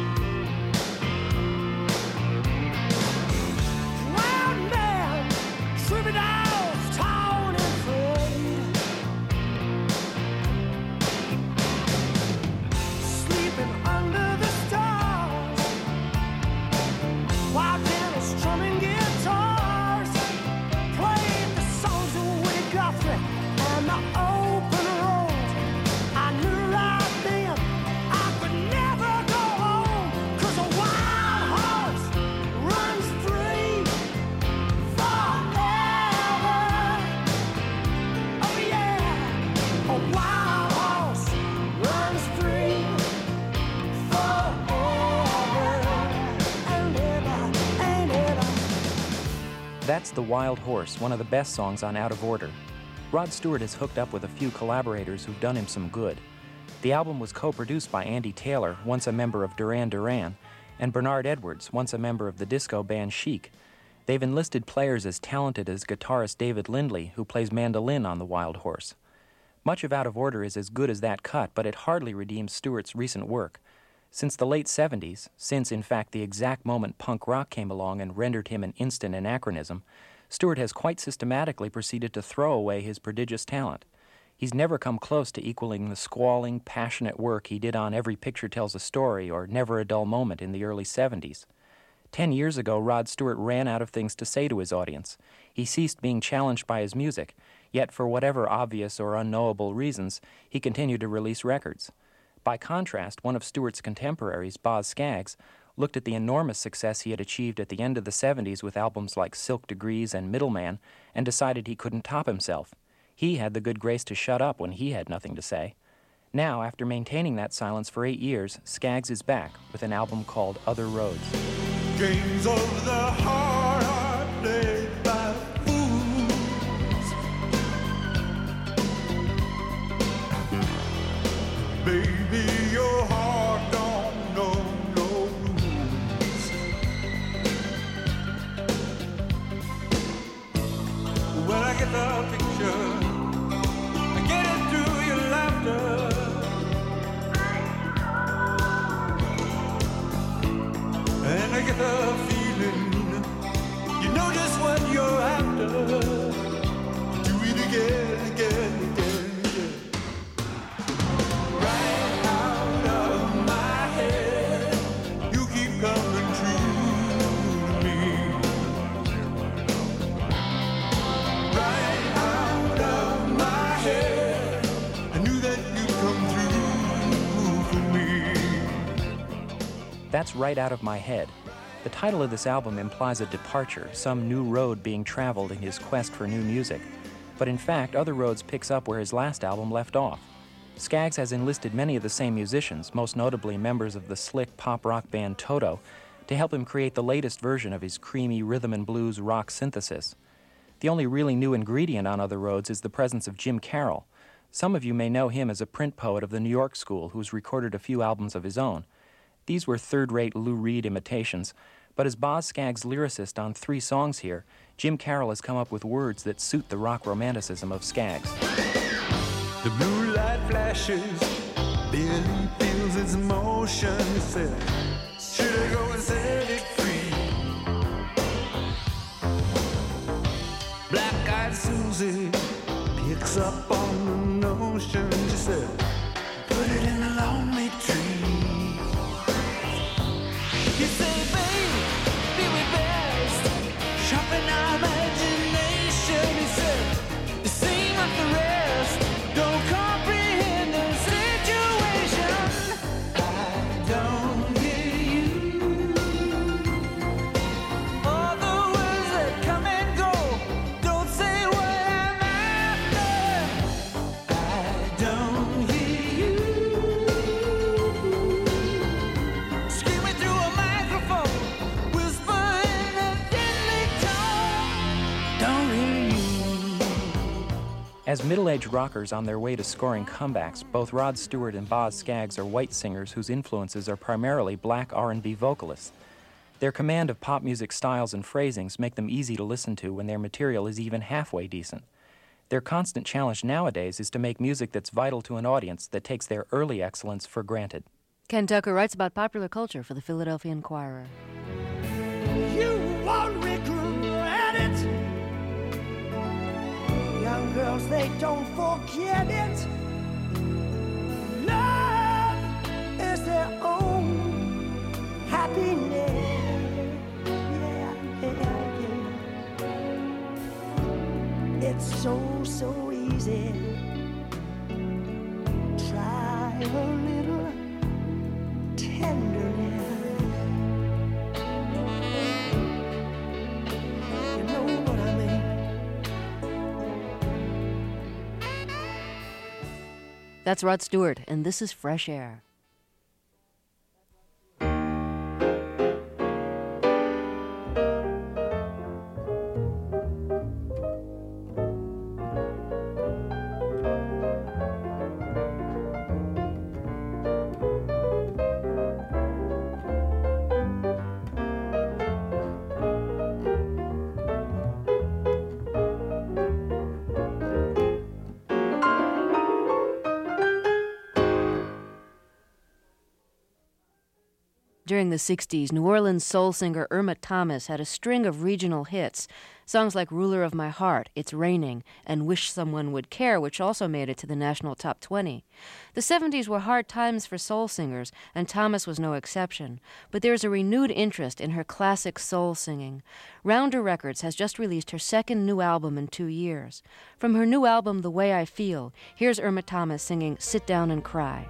H: Wild man, troubadours, torn and frayed. Sleeping under the stars, while tennis strumming guitars, played the songs of Woody Guthrie and the open road. I knew right then I could never go home, 'cause a wild horse runs free forever. Oh yeah, a wild horse runs free forever and ever and ever.
I: That's The Wild Horse, one of the best songs on Out of Order. Rod Stewart has hooked up with a few collaborators who've done him some good. The album was co-produced by Andy Taylor, once a member of Duran Duran, and Bernard Edwards, once a member of the disco band Chic. They've enlisted players as talented as guitarist David Lindley, who plays mandolin on The Wild Horse. Much of Out of Order is as good as that cut, but it hardly redeems Stewart's recent work. Since the late seventies, since in fact the exact moment punk rock came along and rendered him an instant anachronism, Stewart has quite systematically proceeded to throw away his prodigious talent. He's never come close to equaling the squalling, passionate work he did on Every Picture Tells a Story or Never a Dull Moment in the early seventies. Ten years ago, Rod Stewart ran out of things to say to his audience. He ceased being challenged by his music, yet for whatever obvious or unknowable reasons, he continued to release records. By contrast, one of Stewart's contemporaries, Boz Scaggs, looked at the enormous success he had achieved at the end of the seventies with albums like Silk Degrees and Middleman, and decided he couldn't top himself. He had the good grace to shut up when he had nothing to say. Now, after maintaining that silence for eight years, Scaggs is back with an album called Other Roads.
J: Games of the heart are played by fools. Baby, your heart don't know. When I get the picture, I get it through your laughter. And I get the feeling, you know just what you're after. Do it again, again, again, again. Right out of my head, you keep coming true to me.
I: That's Right Out of My Head. The title of this album implies a departure, some new road being traveled in his quest for new music. But in fact, Other Roads picks up where his last album left off. Scaggs has enlisted many of the same musicians, most notably members of the slick pop-rock band Toto, to help him create the latest version of his creamy rhythm and blues rock synthesis. The only really new ingredient on Other Roads is the presence of Jim Carroll. Some of you may know him as a print poet of the New York school who's recorded a few albums of his own. These were third-rate Lou Reed imitations, but as Boz Scaggs' lyricist on three songs here, Jim Carroll has come up with words that suit the rock romanticism of Scaggs.
J: The blue light flashes barely feels its motion. He said, should I go and set it free? Black-eyed Susie picks up on the notion. She said, put it in a lonely tree. You say, babe, feel we best sharpen our imagination. He said, you seem like the rest don't comprehend the situation. I don't hear you. All the words that come and go don't say what I'm after. I don't hear you. Screaming through a microphone, whisper in a deadly tone. Don't hear you.
I: As middle-aged rockers on their way to scoring comebacks, both Rod Stewart and Boz Scaggs are white singers whose influences are primarily black R and B vocalists. Their command of pop music styles and phrasings make them easy to listen to when their material is even halfway decent. Their constant challenge nowadays is to make music that's vital to an audience that takes their early excellence for granted.
A: Ken Tucker writes about popular culture for the Philadelphia Inquirer.
H: You won't regret it. Young girls, they don't forget it. Love is their own happiness. Yeah, yeah, yeah. It's so, so easy. Try a little tenderness. You know what I mean?
A: That's Rod Stewart, and this is Fresh Air. During the sixties, New Orleans soul singer Irma Thomas had a string of regional hits, songs like Ruler of My Heart, It's Raining, and Wish Someone Would Care, which also made it to the national top twenty. The seventies were hard times for soul singers, and Thomas was no exception, but there's a renewed interest in her classic soul singing. Rounder Records has just released her second new album in two years. From her new album, The Way I Feel, here's Irma Thomas singing Sit Down and Cry.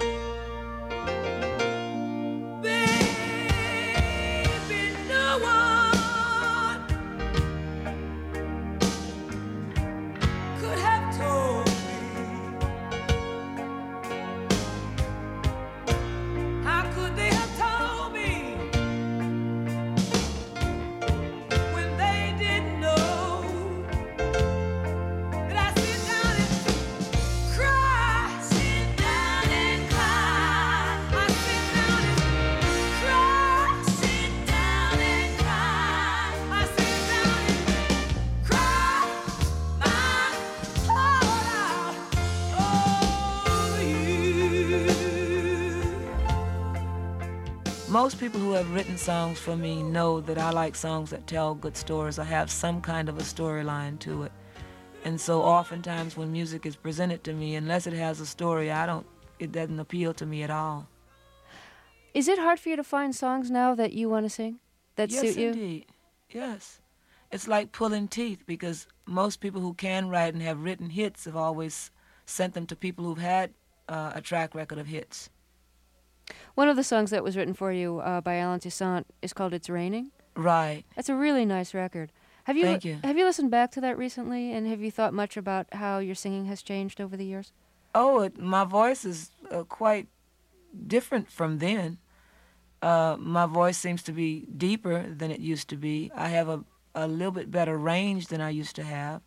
K: Most people who have written songs for me know that I like songs that tell good stories or have some kind of a storyline to it. And so oftentimes when music is presented to me, unless it has a story, I don't, it doesn't appeal to me at all.
A: Is it hard for you to find songs now that you want to sing, that
K: yes,
A: suit you?
K: Yes, indeed. Yes. It's like pulling teeth because most people who can write and have written hits have always sent them to people who've had uh, a track record of hits.
A: One of the songs that was written for you uh, by Alan Toussaint is called It's Raining.
K: Right.
A: That's a really nice record. Have you,
K: Thank you.
A: Have you listened back to that recently, and have you thought much about how your singing has changed over the years?
K: Oh, it, my voice is uh, quite different from then. Uh, my voice seems to be deeper than it used to be. I have a, a little bit better range than I used to have.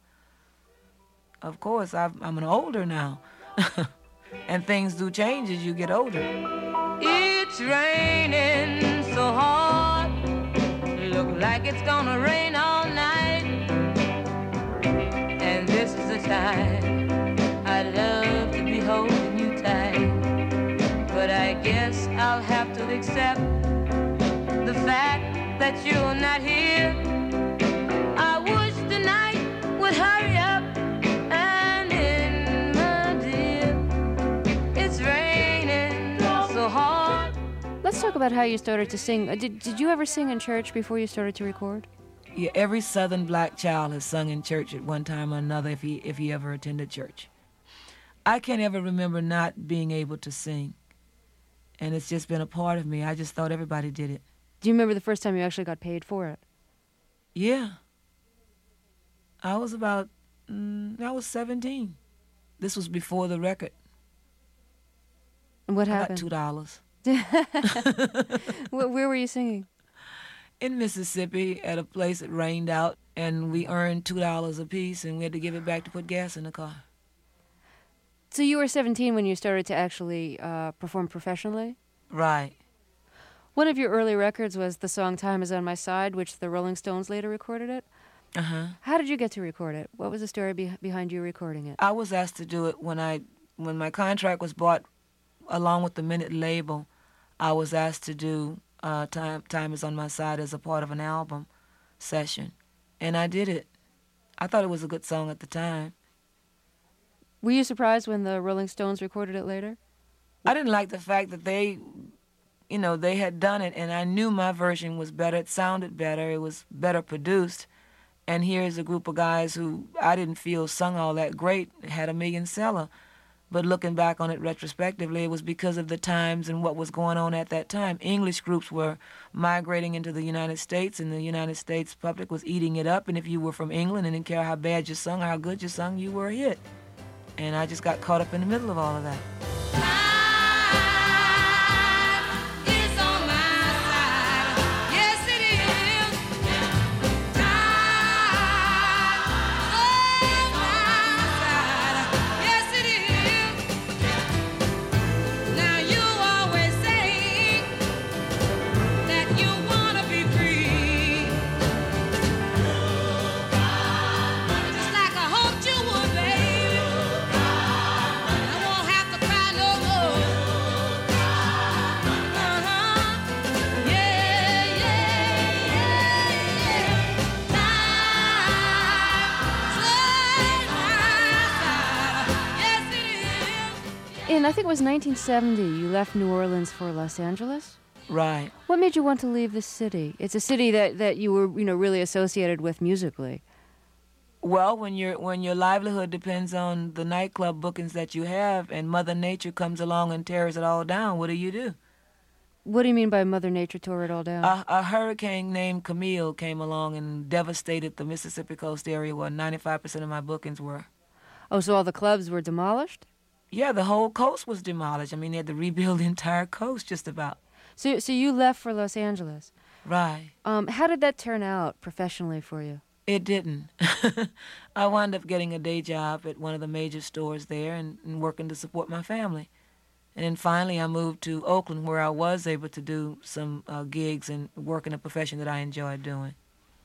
K: Of course, I've, I'm an older now. And things do change as you get older.
L: It's raining so hard, look like it's gonna rain all night. And this is the time I love to be holding you tight. I'll have to accept the fact that you're not here. I wish the night would hurry up and end, my dear. It's raining so hard.
A: Let's talk about how you started to sing. Uh, Did, did you ever sing in church before you started to record?
K: Yeah, every Southern black child has sung in church at one time or another if he if he ever attended church. I can't ever remember not being able to sing, and it's just been a part of me. I just thought everybody did it.
A: Do you remember the first time you actually got paid for it?
K: Yeah. I was about, mm, I was seventeen. This was before the record.
A: And what
K: I got
A: happened?
K: two dollars.
A: Where, where were you singing?
K: In Mississippi at a place that rained out, and we earned two dollars apiece, and we had to give it back to put gas in the car.
A: So you were seventeen when you started to actually uh, perform professionally?
K: Right.
A: One of your early records was the song Time Is On My Side, which the Rolling Stones later recorded it.
K: Uh-huh.
A: How did you get to record it? What was the story be- behind you recording it?
K: I was asked to do it when I, when my contract was bought along with the Minute label. I was asked to do uh, Time Time Is On My Side as a part of an album session, and I did it. I thought it was a good song at the time.
A: Were you surprised when the Rolling Stones recorded it later?
K: I didn't like the fact that they, you know, they had done it, and I knew my version was better. It sounded better. It was better produced. And here's a group of guys who I didn't feel sung all that great, had a million seller. But looking back on it retrospectively, it was because of the times and what was going on at that time. English groups were migrating into the United States, and the United States public was eating it up. And if you were from England and didn't care how bad you sung or how good you sung, you were a hit. And I just got caught up in the middle of all of that.
A: In, I think it was nineteen seventy, you left New Orleans for Los Angeles?
K: Right.
A: What made you want to leave the city? It's a city that, that you were, you know, really associated with musically.
K: Well, when your when your livelihood depends on the nightclub bookings that you have, and Mother Nature comes along and tears it all down, what do you do?
A: What do you mean by Mother Nature tore it all down?
K: A, a hurricane named Camille came along and devastated the Mississippi coast area where ninety-five percent of my bookings were.
A: Oh, so all the clubs were demolished?
K: Yeah, the whole coast was demolished. I mean, they had to rebuild the entire coast just about.
A: So, so you left for Los Angeles.
K: Right.
A: Um, how did that turn out professionally for you?
K: It didn't. I wound up getting a day job at one of the major stores there and, and working to support my family. And then finally I moved to Oakland, where I was able to do some uh, gigs and work in a profession that I enjoyed doing.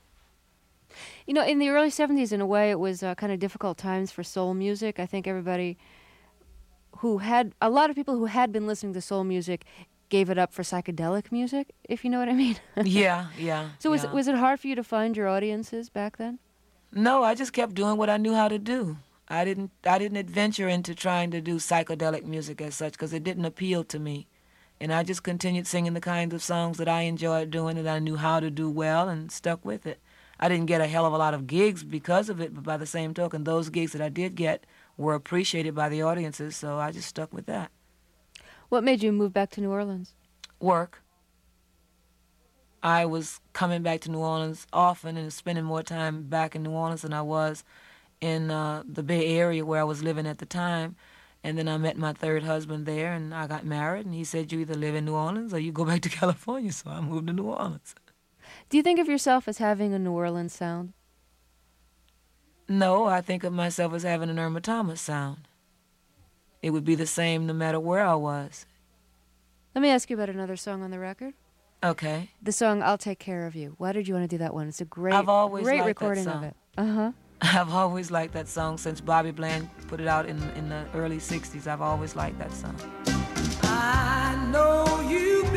A: You know, in the early seventies, in a way, it was uh, kind of difficult times for soul music. I think everybody who had, a lot of people who had been listening to soul music gave it up for psychedelic music, if you know what I mean.
K: Yeah, yeah.
A: So was,
K: yeah.
A: was it hard for you to find your audiences back then?
K: No, I just kept doing what I knew how to do. I didn't I didn't adventure into trying to do psychedelic music as such because it didn't appeal to me. And I just continued singing the kinds of songs that I enjoyed doing and I knew how to do well and stuck with it. I didn't get a hell of a lot of gigs because of it, but by the same token, those gigs that I did get were appreciated by the audiences, so I just stuck with that.
A: What made you move back to New Orleans?
K: Work. I was coming back to New Orleans often and spending more time back in New Orleans than I was in uh, the Bay Area where I was living at the time. And then I met my third husband there, and I got married, and he said, you either live in New Orleans or you go back to California, so I moved to New Orleans.
A: Do you think of yourself as having a New Orleans sound?
K: No, I think of myself as having an Irma Thomas sound. It would be the same no matter where I was.
A: Let me ask you about another song on the record.
K: Okay.
A: The song "I'll Take Care of You." Why did you want to do that one? It's a great,
K: I've always
A: great
K: liked
A: recording
K: that song.
A: of it. Uh huh.
K: I've always liked that song since Bobby Bland put it out in in the early sixties. I've always liked that song.
H: I know you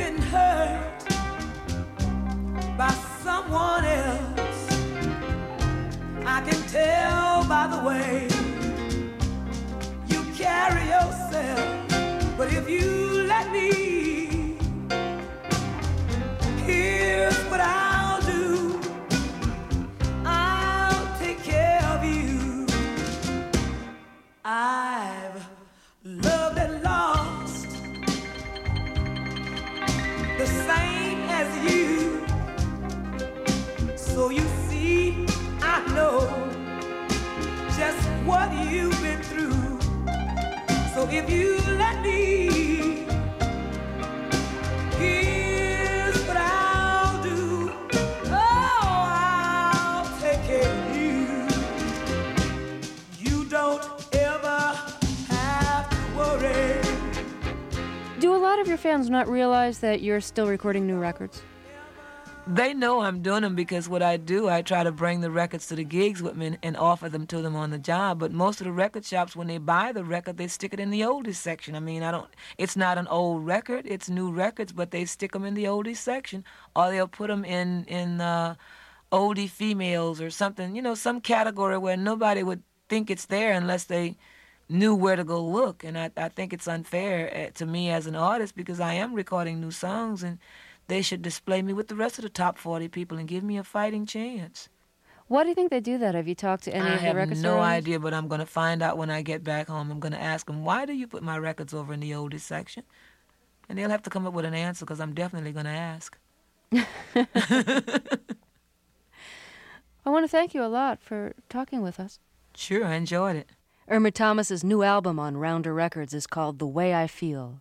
H: if you let me, here's what I'll do. I'll take care of you. I've loved and lost the same as you. So you see, I know just what you've been through. So if you let me, here's what I'll do. Oh, I'll take care of you. You don't ever have to worry.
A: Do a lot of your fans not realize that you're still recording new records?
K: They know I'm doing them because what I do, I try to bring the records to the gigs with me and, and offer them to them on the job. But most of the record shops, when they buy the record, they stick it in the oldies section. I mean, I don't. It's not an old record; it's new records, but they stick them in the oldies section, or they'll put them in in uh, oldie females or something. You know, some category where nobody would think it's there unless they knew where to go look. And I, I think it's unfair to me as an artist because I am recording new songs and they should display me with the rest of the top forty people and give me a fighting chance.
A: Why do you think they do that? Have you talked to any
K: I
A: of the record
K: have no
A: stores?
K: idea, but I'm going to find out when I get back home. I'm going to ask them, why do you put my records over in the oldies section? And they'll have to come up with an answer because I'm definitely going to ask.
A: I want to thank you a lot for talking with us.
K: Sure, I enjoyed it.
A: Irma Thomas's new album on Rounder Records is called The Way I Feel.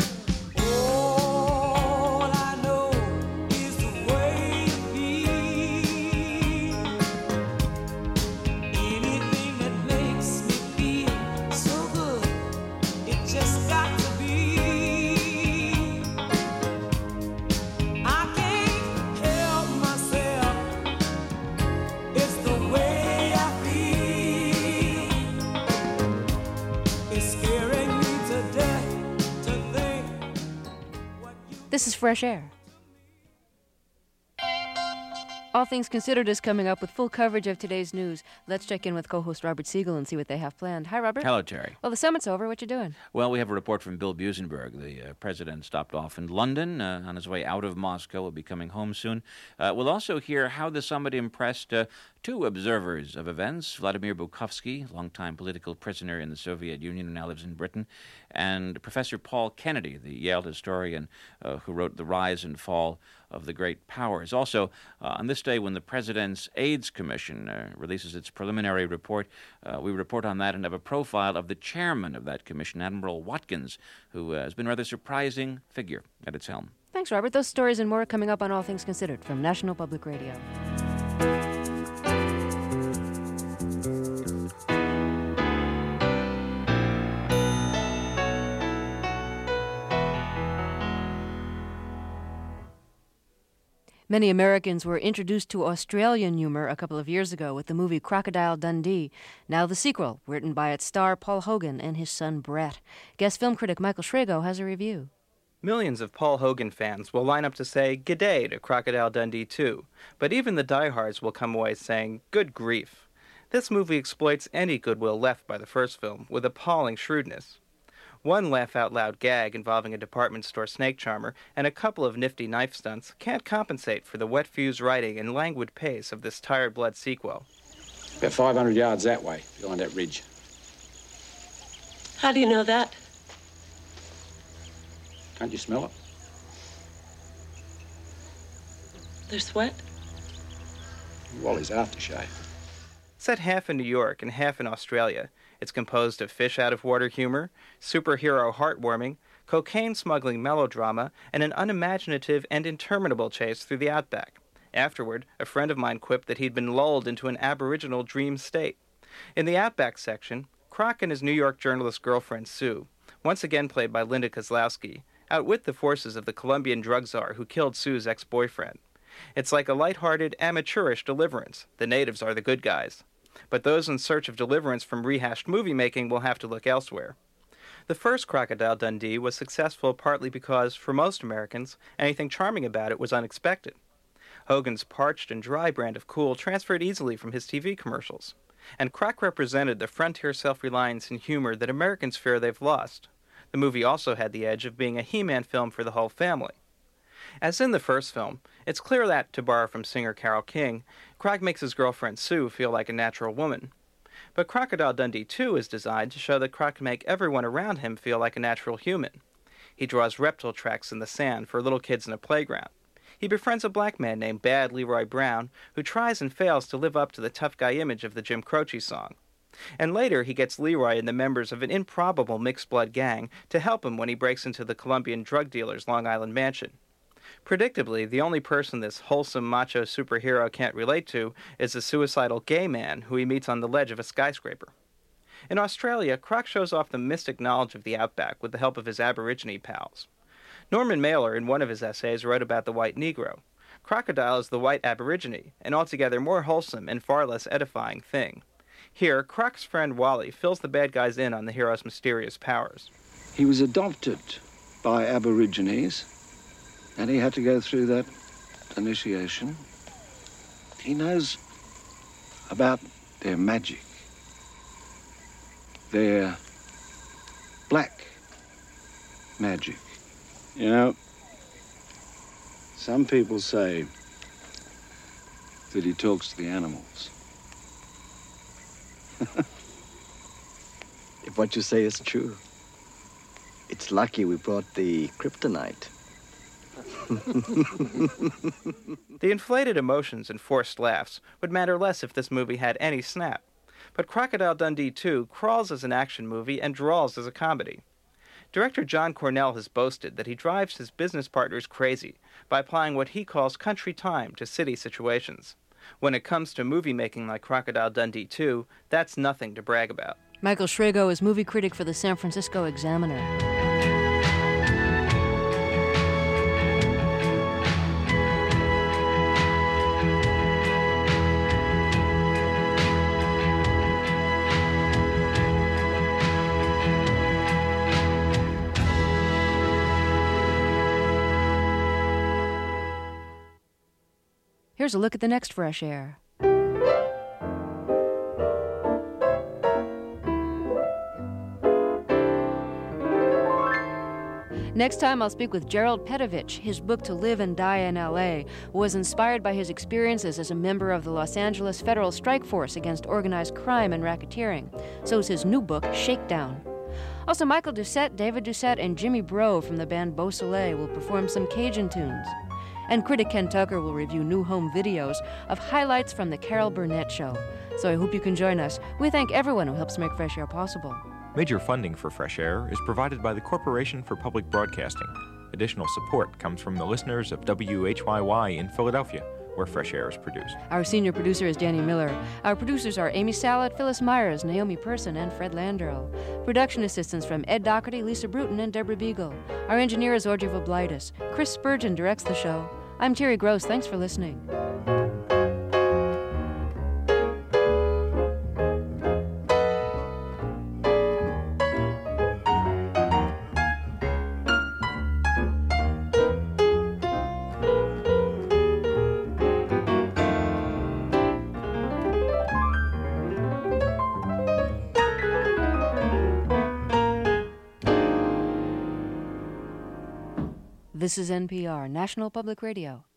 A: This is Fresh Air. All Things Considered is coming up with full coverage of today's news. Let's check in with co-host Robert Siegel and see what they have planned. Hi, Robert.
M: Hello, Terry.
A: Well, the summit's over. What you doing?
M: Well, we have a report from Bill Buzenberg. The uh, president stopped off in London uh, on his way out of Moscow. Will be coming home soon. Uh, we'll also hear how the summit impressed uh, two observers of events, Vladimir Bukovsky, longtime political prisoner in the Soviet Union who now lives in Britain, and Professor Paul Kennedy, the Yale historian uh, who wrote The Rise and Fall of the Great Powers. Also, uh, on this day when the President's AIDS Commission uh, releases its preliminary report, uh, we report on that and have a profile of the chairman of that commission, Admiral Watkins, who uh, has been a rather surprising figure at its helm.
A: Thanks, Robert. Those stories and more are coming up on All Things Considered from National Public Radio. Many Americans were introduced to Australian humor a couple of years ago with the movie Crocodile Dundee. Now the sequel, written by its star Paul Hogan and his son Brett. Guest film critic Michael Schrago has a review.
N: Millions of Paul Hogan fans will line up to say g'day to Crocodile Dundee two, but even the diehards will come away saying, good grief. This movie exploits any goodwill left by the first film with appalling shrewdness. One laugh-out-loud gag involving a department store snake charmer and a couple of nifty knife stunts can't compensate for the wet fuse writing and languid pace of this tired blood sequel.
O: About five hundred yards that way, behind that ridge.
P: How do you know that?
O: Can't you smell it?
P: There's sweat?
O: Wally's aftershave.
N: Set half in New York and half in Australia, it's composed of fish-out-of-water humor, superhero heartwarming, cocaine-smuggling melodrama, and an unimaginative and interminable chase through the outback. Afterward, a friend of mine quipped that he'd been lulled into an aboriginal dream state. In the outback section, Croc and his New York journalist girlfriend Sue, once again played by Linda Kozlowski, outwit the forces of the Colombian drug czar who killed Sue's ex-boyfriend. It's like a light-hearted, amateurish Deliverance. The natives are the good guys. But those in search of deliverance from rehashed movie-making will have to look elsewhere. The first Crocodile Dundee was successful partly because, for most Americans, anything charming about it was unexpected. Hogan's parched and dry brand of cool transferred easily from his T V commercials. And Croc represented the frontier self-reliance and humor that Americans fear they've lost. The movie also had the edge of being a He-Man film for the whole family. As in the first film, it's clear that, to borrow from singer Carole King, Croc makes his girlfriend Sue feel like a natural woman. But Crocodile Dundee two is designed to show that Croc can make everyone around him feel like a natural human. He draws reptile tracks in the sand for little kids in a playground. He befriends a black man named Bad Leroy Brown, who tries and fails to live up to the tough guy image of the Jim Croce song. And later, he gets Leroy and the members of an improbable mixed-blood gang to help him when he breaks into the Colombian drug dealer's Long Island mansion. Predictably, the only person this wholesome macho superhero can't relate to is a suicidal gay man who he meets on the ledge of a skyscraper. In Australia, Croc shows off the mystic knowledge of the outback with the help of his Aborigine pals. Norman Mailer, in one of his essays, wrote about the white Negro. Crocodile is the white Aborigine, an altogether more wholesome and far less edifying thing. Here, Croc's friend Wally fills the bad guys in on the hero's mysterious powers.
Q: He was adopted by Aborigines, and he had to go through that initiation. He knows about their magic, their black magic. You know, some people say that he talks to the animals.
R: If what you say is true, it's lucky we brought the kryptonite.
N: The inflated emotions and forced laughs would matter less if this movie had any snap. But Crocodile Dundee two crawls as an action movie and drawls as a comedy. Director John Cornell has boasted that he drives his business partners crazy by applying what he calls country time to city situations. When it comes to movie making like Crocodile Dundee two, that's nothing to brag about.
A: Michael Shrego is movie critic for the San Francisco Examiner. Here's a look at the next Fresh Air. Next time, I'll speak with Gerald Petovich. His book, To Live and Die in L A, was inspired by his experiences as a member of the Los Angeles Federal Strike Force against organized crime and racketeering. So is his new book, Shakedown. Also, Michael Doucette, David Doucette, and Jimmy Bro from the band Beau Soleil will perform some Cajun tunes. And critic Ken Tucker will review new home videos of highlights from the Carol Burnett Show. So I hope you can join us. We thank everyone who helps make Fresh Air possible.
C: Major funding for Fresh Air is provided by the Corporation for Public Broadcasting. Additional support comes from the listeners of W H Y Y in Philadelphia, where Fresh Air is produced.
A: Our senior producer is Danny Miller. Our producers are Amy Sallet, Phyllis Myers, Naomi Person, and Fred Landro. Production assistants from Ed Doherty, Lisa Bruton, and Deborah Beagle. Our engineer is Audrey Voblitis. Chris Spurgeon directs the show. I'm Terry Gross. Thanks for listening. This is N P R, National Public Radio.